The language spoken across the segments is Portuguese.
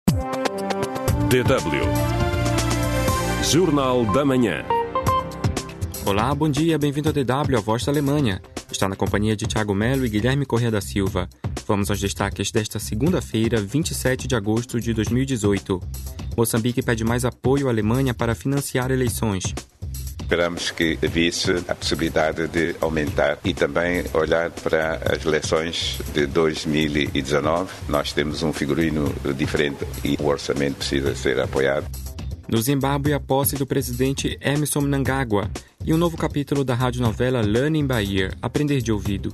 DW Jornal da Manhã. Olá, bom dia, bem-vindo ao DW, a voz da Alemanha. Está na companhia de Thiago Melo e Guilherme Corrêa da Silva. Vamos aos destaques desta segunda-feira, 27 de agosto de 2018. Moçambique pede mais apoio à Alemanha para financiar eleições. Esperamos que visse a possibilidade de aumentar e também olhar para as eleições de 2019. Nós temos um figurino diferente e o orçamento precisa ser apoiado. No Zimbábue, a posse do presidente Emmerson Mnangagwa e um novo capítulo da radionovela Learning by Ear, Aprender de Ouvido.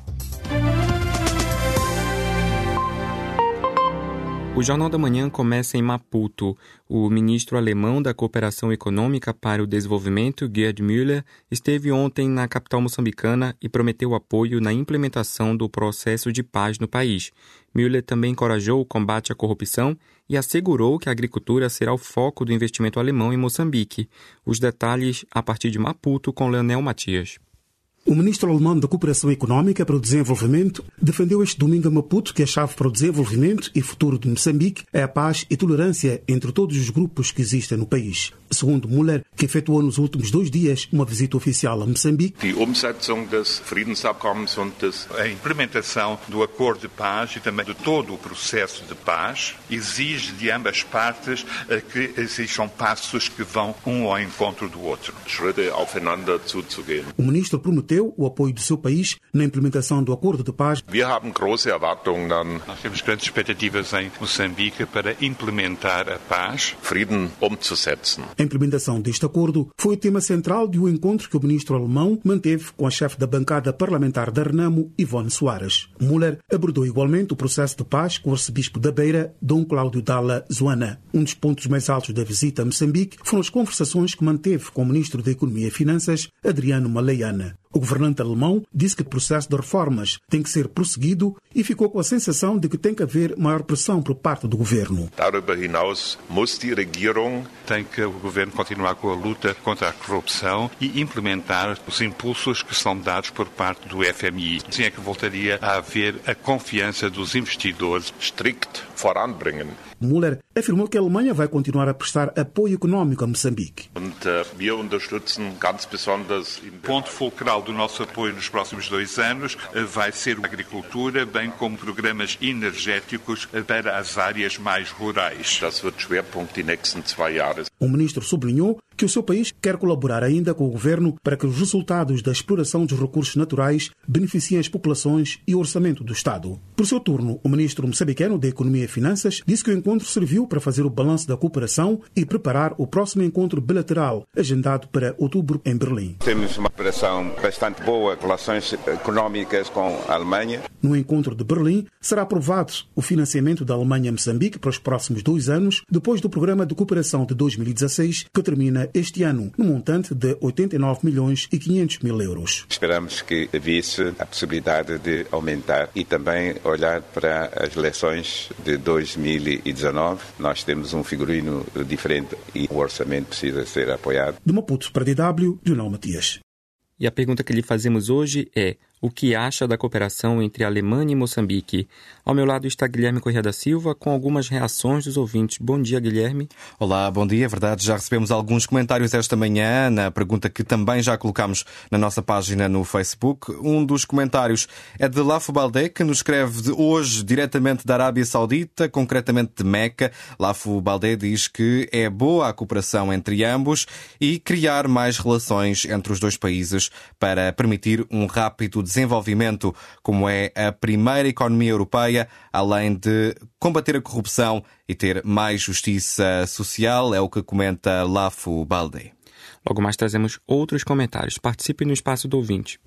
O Jornal da Manhã começa em Maputo. O ministro alemão da Cooperação Econômica para o Desenvolvimento, Gerd Müller, esteve ontem na capital moçambicana e prometeu apoio na implementação do processo de paz no país. Müller também encorajou o combate à corrupção e assegurou que a agricultura será o foco do investimento alemão em Moçambique. Os detalhes a partir de Maputo com Leonel Matias. O ministro alemão da Cooperação Econômica para o Desenvolvimento defendeu este domingo em Maputo que a chave para o desenvolvimento e futuro de Moçambique é a paz e tolerância entre todos os grupos que existem no país. Segundo Müller, que efetuou nos últimos 2 dias uma visita oficial a Moçambique, a implementação do acordo de paz e também de todo o processo de paz exige de ambas partes que existam passos que vão um ao encontro do outro. O ministro prometeu o apoio do seu país na implementação do acordo de paz. Nós temos grandes expectativas em Moçambique para implementar a paz. A implementação deste acordo foi o tema central de um encontro que o ministro alemão manteve com a chefe da bancada parlamentar da Renamo, Ivone Soares. Müller abordou igualmente o processo de paz com o arcebispo da Beira, Dom Cláudio Dalla Zoana. Um dos pontos mais altos da visita a Moçambique foram as conversações que manteve com o ministro da Economia e Finanças, Adriano Maleiana. O governante alemão disse que o processo de reformas tem que ser prosseguido e ficou com a sensação de que tem que haver maior pressão por parte do governo. Tem que o governo continuar com a luta contra a corrupção e implementar os impulsos que são dados por parte do FMI. Assim é que voltaria a haver a confiança dos investidores. Müller afirmou que a Alemanha vai continuar a prestar apoio econômico a Moçambique. Ponto fulcral do nosso apoio nos próximos 2 anos vai ser a agricultura, bem como programas energéticos para as áreas mais rurais. O ministro sublinhou que o seu país quer colaborar ainda com o governo para que os resultados da exploração dos recursos naturais beneficiem as populações e o orçamento do Estado. Por seu turno, o ministro moçambicano da Economia e Finanças disse que o encontro serviu para fazer o balanço da cooperação e preparar o próximo encontro bilateral, agendado para outubro em Berlim. Temos uma cooperação bastante boa, relações económicas com a Alemanha. No encontro de Berlim, será aprovado o financiamento da Alemanha a Moçambique para os próximos 2 anos, depois do programa de cooperação de 2016, que termina este ano, no montante de 89.500.000 euros. Esperamos que visse a possibilidade de aumentar e também olhar para as eleições de 2019. Nós temos um figurino diferente e o orçamento precisa ser apoiado. De Maputo para DW, Leonel Matias. E a pergunta que lhe fazemos hoje é: o que acha da cooperação entre Alemanha e Moçambique? Ao meu lado está Guilherme Corrêa da Silva com algumas reações dos ouvintes. Bom dia, Guilherme. Olá, bom dia. É verdade, já recebemos alguns comentários esta manhã na pergunta que também já colocámos na nossa página no Facebook. Um dos comentários é de Lafo Baldé, que nos escreve hoje diretamente da Arábia Saudita, concretamente de Meca. Lafo Baldé diz que é boa a cooperação entre ambos e criar mais relações entre os dois países para permitir um rápido desenvolvimento, como é a primeira economia europeia, além de combater a corrupção e ter mais justiça social, é o que comenta Lafo Baldé. Logo mais trazemos outros comentários. Participe no Espaço do Ouvinte.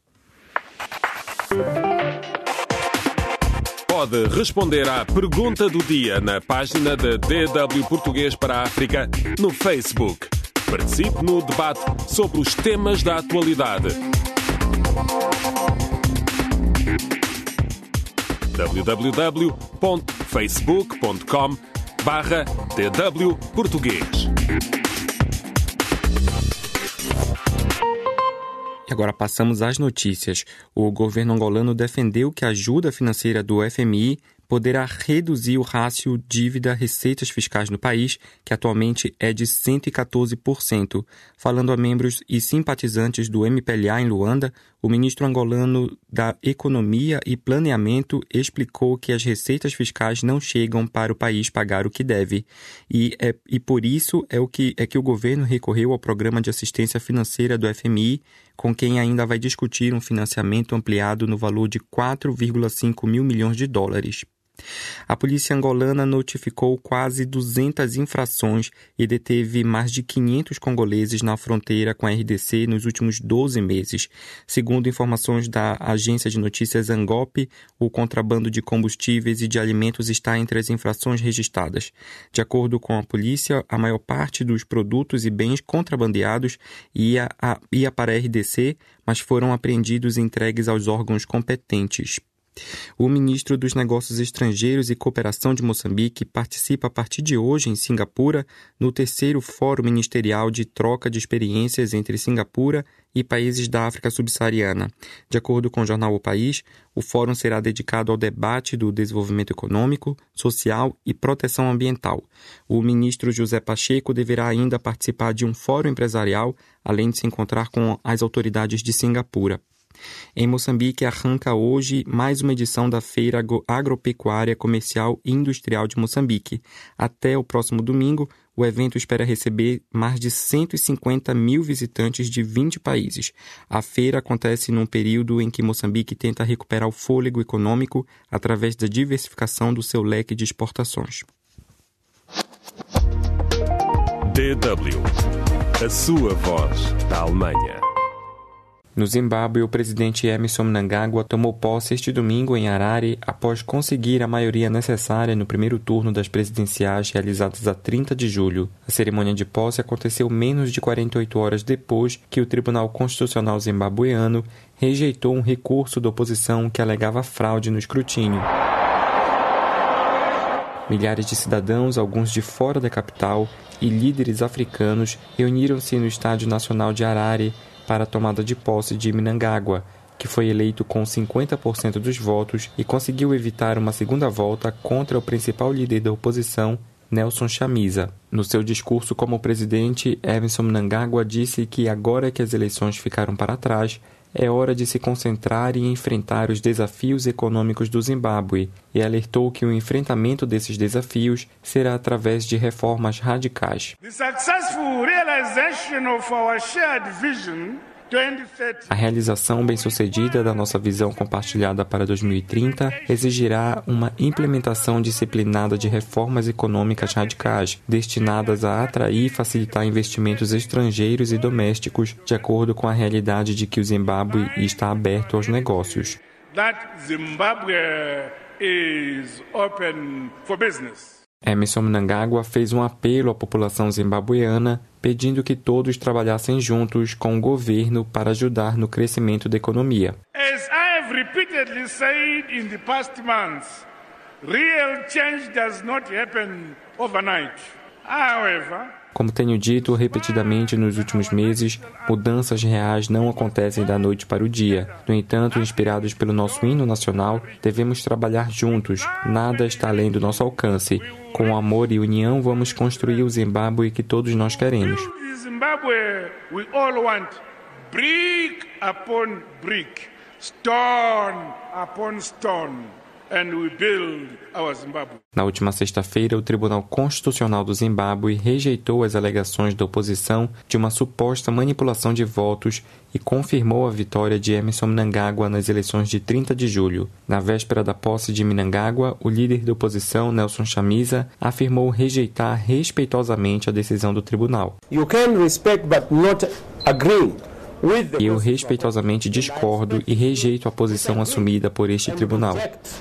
Pode responder à pergunta do dia na página da DW Português para a África no Facebook. Participe no debate sobre os temas da atualidade. www.facebook.com/DW Português. E agora passamos às notícias. O governo angolano defendeu que a ajuda financeira do FMI poderá reduzir o rácio dívida-receitas fiscais no país, que atualmente é de 114%. Falando a membros e simpatizantes do MPLA em Luanda, o ministro angolano da Economia e Planeamento explicou que as receitas fiscais não chegam para o país pagar o que deve. E por isso é que o governo recorreu ao Programa de Assistência Financeira do FMI, com quem ainda vai discutir um financiamento ampliado no valor de 4,5 mil milhões de dólares. A polícia angolana notificou quase 200 infrações e deteve mais de 500 congoleses na fronteira com a RDC nos últimos 12 meses. Segundo informações da agência de notícias Angope, o contrabando de combustíveis e de alimentos está entre as infrações registradas. De acordo com a polícia, a maior parte dos produtos e bens contrabandeados ia para a RDC, mas foram apreendidos e entregues aos órgãos competentes. O ministro dos Negócios Estrangeiros e Cooperação de Moçambique participa a partir de hoje em Singapura no 3º Fórum Ministerial de Troca de Experiências entre Singapura e países da África Subsaariana. De acordo com o jornal O País, o fórum será dedicado ao debate do desenvolvimento econômico, social e proteção ambiental. O ministro José Pacheco deverá ainda participar de um fórum empresarial, além de se encontrar com as autoridades de Singapura. Em Moçambique, arranca hoje mais uma edição da Feira Agropecuária Comercial e Industrial de Moçambique. Até o próximo domingo, o evento espera receber mais de 150 mil visitantes de 20 países. A feira acontece num período em que Moçambique tenta recuperar o fôlego econômico através da diversificação do seu leque de exportações. DW, a sua voz da Alemanha. No Zimbábue, o presidente Emmerson Mnangagwa tomou posse este domingo em Harare após conseguir a maioria necessária no primeiro turno das presidenciais realizadas a 30 de julho. A cerimônia de posse aconteceu menos de 48 horas depois que o Tribunal Constitucional zimbabueano rejeitou um recurso da oposição que alegava fraude no escrutínio. Milhares de cidadãos, alguns de fora da capital, e líderes africanos reuniram-se no Estádio Nacional de Harare para a tomada de posse de Mnangagwa, que foi eleito com 50% dos votos e conseguiu evitar uma segunda volta contra o principal líder da oposição, Nelson Chamisa. No seu discurso como presidente, Emmerson Mnangagwa disse que agora que as eleições ficaram para trás, é hora de se concentrar e enfrentar os desafios econômicos do Zimbábue e alertou que o enfrentamento desses desafios será através de reformas radicais. A realização bem-sucedida da nossa visão compartilhada para 2030 exigirá uma implementação disciplinada de reformas econômicas radicais, destinadas a atrair e facilitar investimentos estrangeiros e domésticos, de acordo com a realidade de que o Zimbábue está aberto aos negócios. Emmerson Mnangagwa fez um apelo à população zimbabueana, pedindo que todos trabalhassem juntos com o governo para ajudar no crescimento da economia. As I have repeatedly said in the past months, real change does not happen overnight. However, como tenho dito repetidamente nos últimos meses, mudanças reais não acontecem da noite para o dia. No entanto, inspirados pelo nosso hino nacional, devemos trabalhar juntos. Nada está além do nosso alcance. Com amor e união, vamos construir o Zimbábue que todos nós queremos. Zimbabwe we all want, brick upon brick, stone upon stone. And we build our Zimbabwe. Na última sexta-feira, o Tribunal Constitucional do Zimbábue rejeitou as alegações da oposição de uma suposta manipulação de votos e confirmou a vitória de Emmerson Mnangagwa nas eleições de 30 de julho. Na véspera da posse de Mnangagwa, o líder da oposição, Nelson Chamisa, afirmou rejeitar respeitosamente a decisão do tribunal. You can respect but not agree. Eu respeitosamente discordo e rejeito a posição assumida por este tribunal.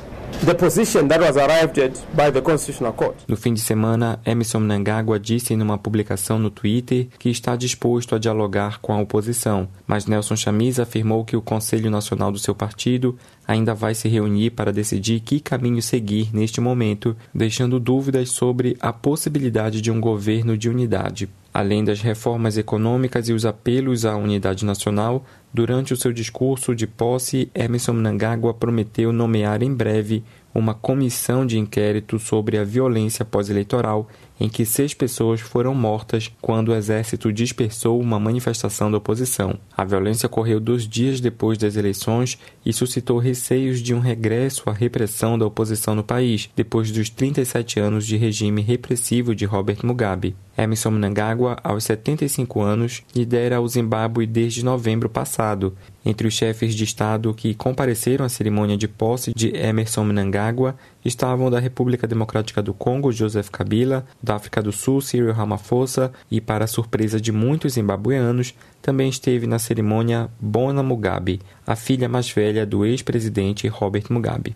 No fim de semana, Emmerson Mnangagwa disse em uma publicação no Twitter que está disposto a dialogar com a oposição, mas Nelson Chamisa afirmou que o Conselho Nacional do seu partido ainda vai se reunir para decidir que caminho seguir neste momento, deixando dúvidas sobre a possibilidade de um governo de unidade. Além das reformas econômicas e os apelos à unidade nacional, durante o seu discurso de posse, Emmerson Mnangagwa prometeu nomear em breve uma comissão de inquérito sobre a violência pós-eleitoral, em que 6 pessoas foram mortas quando o exército dispersou uma manifestação da oposição. A violência ocorreu 2 dias depois das eleições e suscitou receios de um regresso à repressão da oposição no país, depois dos 37 anos de regime repressivo de Robert Mugabe. Emmerson Mnangagwa, aos 75 anos, lidera o Zimbábue desde novembro passado. Entre os chefes de Estado que compareceram à cerimônia de posse de Emmerson Mnangagwa estavam da República Democrática do Congo, Joseph Kabila, da África do Sul, Cyril Ramaphosa e, para a surpresa de muitos zimbabueanos, também esteve na cerimônia Bona Mugabe, a filha mais velha do ex-presidente Robert Mugabe.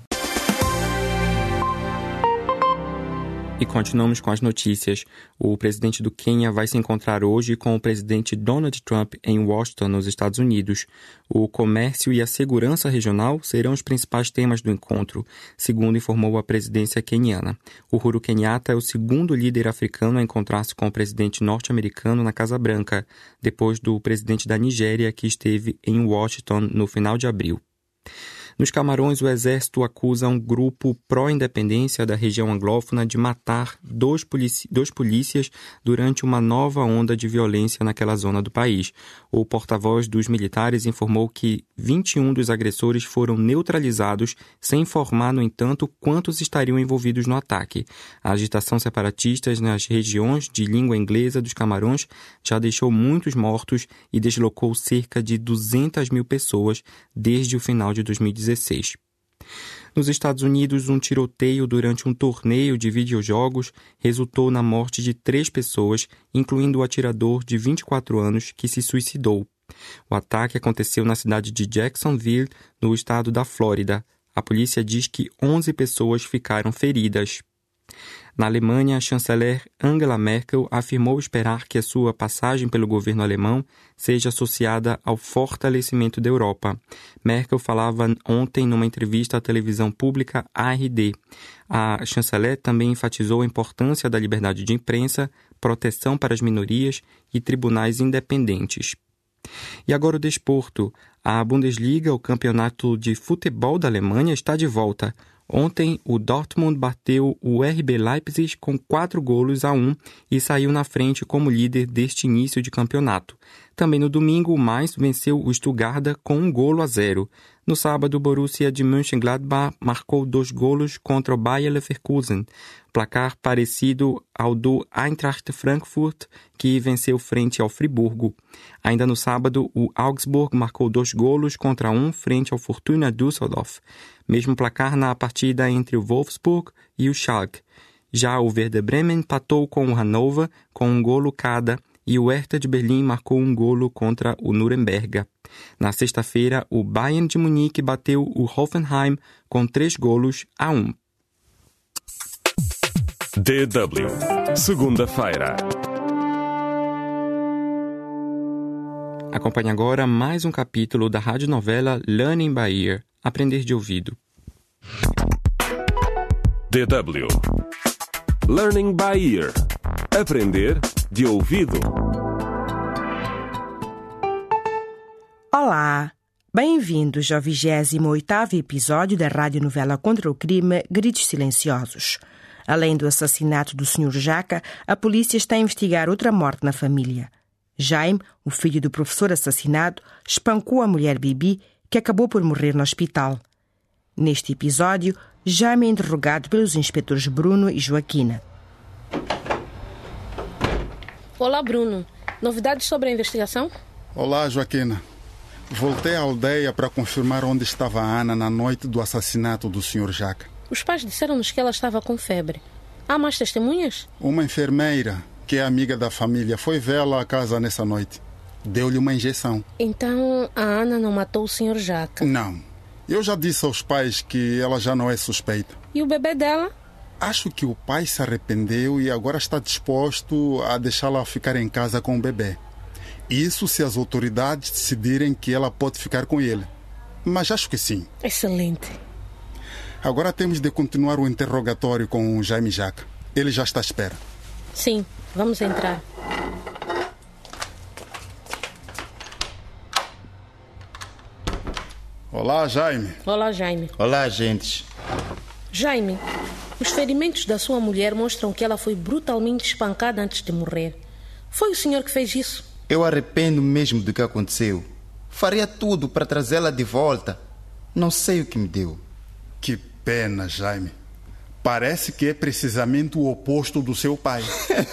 E continuamos com as notícias. O presidente do Quênia vai se encontrar hoje com o presidente Donald Trump em Washington, nos Estados Unidos. O comércio e a segurança regional serão os principais temas do encontro, segundo informou a presidência queniana. Uhuru Kenyatta é o segundo líder africano a encontrar-se com o presidente norte-americano na Casa Branca, depois do presidente da Nigéria, que esteve em Washington no final de abril. Nos Camarões, o exército acusa um grupo pró-independência da região anglófona de matar dois polícias durante uma nova onda de violência naquela zona do país. O porta-voz dos militares informou que 21 dos agressores foram neutralizados, sem informar, no entanto, quantos estariam envolvidos no ataque. A agitação separatista nas regiões de língua inglesa dos Camarões já deixou muitos mortos e deslocou cerca de 200 mil pessoas desde o final de 2016. Nos Estados Unidos, um tiroteio durante um torneio de videojogos resultou na morte de 3 pessoas, incluindo o atirador de 24 anos que se suicidou. O ataque aconteceu na cidade de Jacksonville, no estado da Flórida. A polícia diz que 11 pessoas ficaram feridas. Na Alemanha, a chanceler Angela Merkel afirmou esperar que a sua passagem pelo governo alemão seja associada ao fortalecimento da Europa. Merkel falava ontem numa entrevista à televisão pública ARD. A chanceler também enfatizou a importância da liberdade de imprensa, proteção para as minorias e tribunais independentes. E agora o desporto. A Bundesliga, o campeonato de futebol da Alemanha, está de volta. Ontem, o Dortmund bateu o RB Leipzig com 4-1 e saiu na frente como líder deste início de campeonato. Também no domingo, o Mainz venceu o Stuttgart com 1-0. No sábado, o Borussia de Mönchengladbach marcou 2 golos contra o Bayer Leverkusen, placar parecido ao do Eintracht Frankfurt, que venceu frente ao Friburgo. Ainda no sábado, o Augsburg marcou 2 golos contra 1 frente ao Fortuna Düsseldorf. Mesmo placar na partida entre o Wolfsburg e o Schalke. Já o Werder Bremen empatou com o Hannover com 1 golo cada e o Hertha de Berlim marcou 1 golo contra o Nuremberg. Na sexta-feira, o Bayern de Munique bateu o Hoffenheim com 3-1. DW, segunda-feira. Acompanhe agora mais um capítulo da radionovela Learning by Ear, Aprender de Ouvido. DW Learning by Ear, Aprender de Ouvido. Olá, bem-vindos ao 28º episódio da radionovela contra o crime Gritos Silenciosos. Além do assassinato do Sr. Jaca, a polícia está a investigar outra morte na família. Jaime, o filho do professor assassinado, espancou a mulher Bibi, que acabou por morrer no hospital. Neste episódio, Jaime é interrogado pelos inspetores Bruno e Joaquina. Olá, Bruno. Novidades sobre a investigação? Olá, Joaquina. Voltei à aldeia para confirmar onde estava a Ana na noite do assassinato do Sr. Jaca. Os pais disseram-nos que ela estava com febre. Há mais testemunhas? Uma enfermeira, que é amiga da família, foi vê-la à casa nessa noite. Deu-lhe uma injeção. Então, a Ana não matou o Sr. Jaca? Não. Eu já disse aos pais que ela já não é suspeita. E o bebê dela? Acho que o pai se arrependeu e agora está disposto a deixá-la ficar em casa com o bebê. Isso se as autoridades decidirem que ela pode ficar com ele. Mas acho que sim. Excelente. Agora temos de continuar o interrogatório com o Jaime Jaca. Ele já está à espera. Sim, vamos entrar. Olá, Jaime. Olá, Jaime. Olá, gentes. Jaime, os ferimentos da sua mulher mostram que ela foi brutalmente espancada antes de morrer. Foi o senhor que fez isso? Eu arrependo mesmo do que aconteceu. Faria tudo para trazê-la de volta. Não sei o que me deu. Que pena, Jaime. Parece que é precisamente o oposto do seu pai.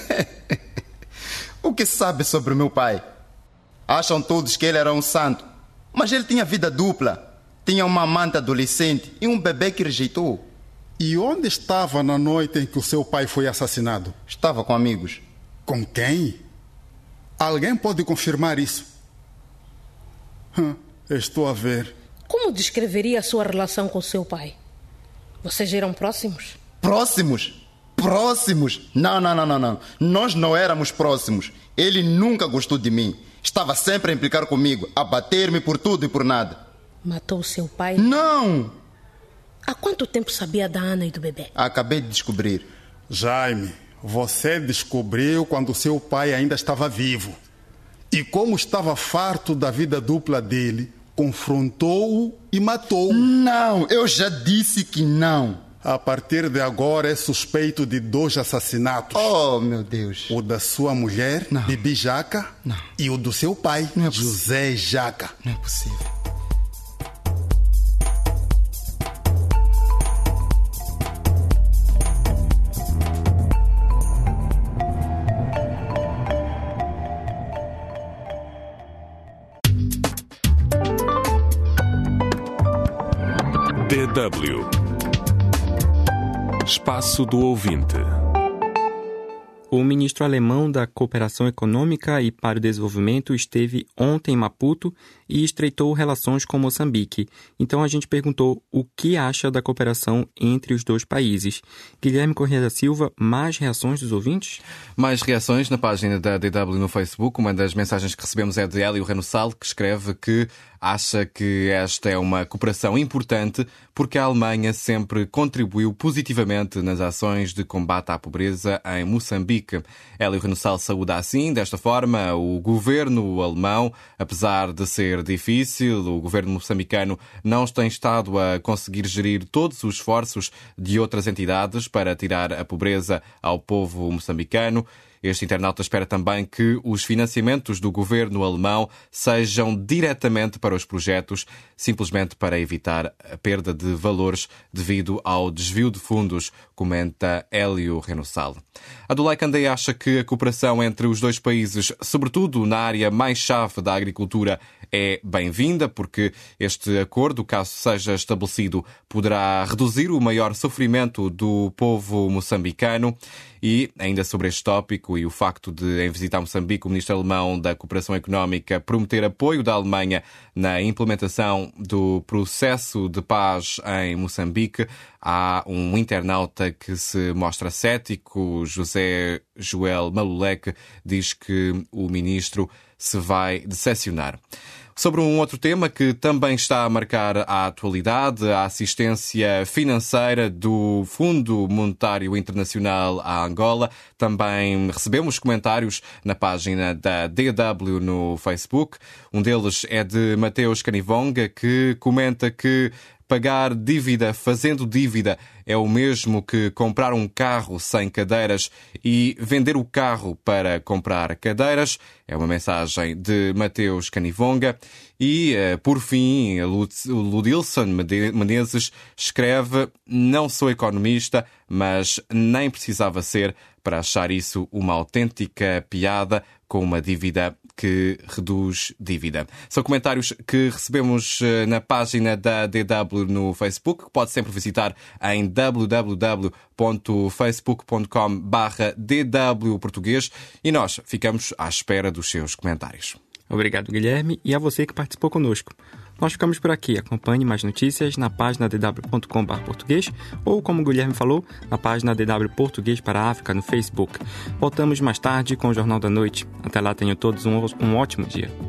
O que sabe sobre o meu pai? Acham todos que ele era um santo. Mas ele tinha vida dupla. Tinha uma amante adolescente e um bebê que rejeitou. E onde estava na noite em que o seu pai foi assassinado? Estava com amigos. Com quem? Alguém pode confirmar isso? Estou a ver. Como descreveria a sua relação com seu pai? Vocês eram próximos? Próximos? Próximos? Não. Nós não éramos próximos. Ele nunca gostou de mim. Estava sempre a implicar comigo, a bater-me por tudo e por nada. Matou seu pai? Não! Há quanto tempo sabia da Ana e do bebê? Acabei de descobrir. Jaime, você descobriu quando seu pai ainda estava vivo. E como estava farto da vida dupla dele, confrontou-o e matou-o. Não, eu já disse que não. A partir de agora é suspeito de 2 assassinatos. Oh, meu Deus. O da sua mulher, Bibi Jaca, e o do seu pai, José Jaca. Não é possível. DW Espaço do Ouvinte. O ministro alemão da Cooperação Econômica e para o Desenvolvimento esteve ontem em Maputo e estreitou relações com Moçambique. Então a gente perguntou o que acha da cooperação entre os dois países. Guilherme Corrêa da Silva, mais reações dos ouvintes? Mais reações na página da DW no Facebook. Uma das mensagens que recebemos é de Hélio Renossal, que escreve que acha que esta é uma cooperação importante porque a Alemanha sempre contribuiu positivamente nas ações de combate à pobreza em Moçambique. Hélio Renossal saúda assim, desta forma, o governo alemão, apesar de ser difícil, o governo moçambicano não tem estado a conseguir gerir todos os esforços de outras entidades para tirar a pobreza ao povo moçambicano. Este internauta espera também que os financiamentos do governo alemão sejam diretamente para os projetos, simplesmente para evitar a perda de valores devido ao desvio de fundos, comenta Hélio Renossal. Adulay Candei acha que a cooperação entre os dois países, sobretudo na área mais chave da agricultura, é bem-vinda, porque este acordo, caso seja estabelecido, poderá reduzir o maior sofrimento do povo moçambicano. E, ainda sobre este tópico e o facto de, em visitar Moçambique, o ministro alemão da Cooperação Económica prometer apoio da Alemanha na implementação do processo de paz em Moçambique, há um internauta que se mostra cético. José Joel Malulek diz que o ministro se vai decepcionar. Sobre um outro tema que também está a marcar a atualidade, a assistência financeira do Fundo Monetário Internacional à Angola. Também recebemos comentários na página da DW no Facebook. Um deles é de Mateus Canivonga, que comenta que pagar dívida fazendo dívida é o mesmo que comprar um carro sem cadeiras e vender o carro para comprar cadeiras. É uma mensagem de Mateus Canivonga. E, por fim, Ludilson Menezes escreve: não sou economista, mas nem precisava ser para achar isso uma autêntica piada com uma dívida que reduz dívida. São comentários que recebemos na página da DW no Facebook, que pode sempre visitar em www.facebook.com/DW-português, e nós ficamos à espera dos seus comentários. Obrigado, Guilherme, e a você que participou conosco. Nós ficamos por aqui. Acompanhe mais notícias na página dw.com/português ou, como o Guilherme falou, na página DW Português para a África no Facebook. Voltamos mais tarde com o Jornal da Noite. Até lá, tenham todos um ótimo dia.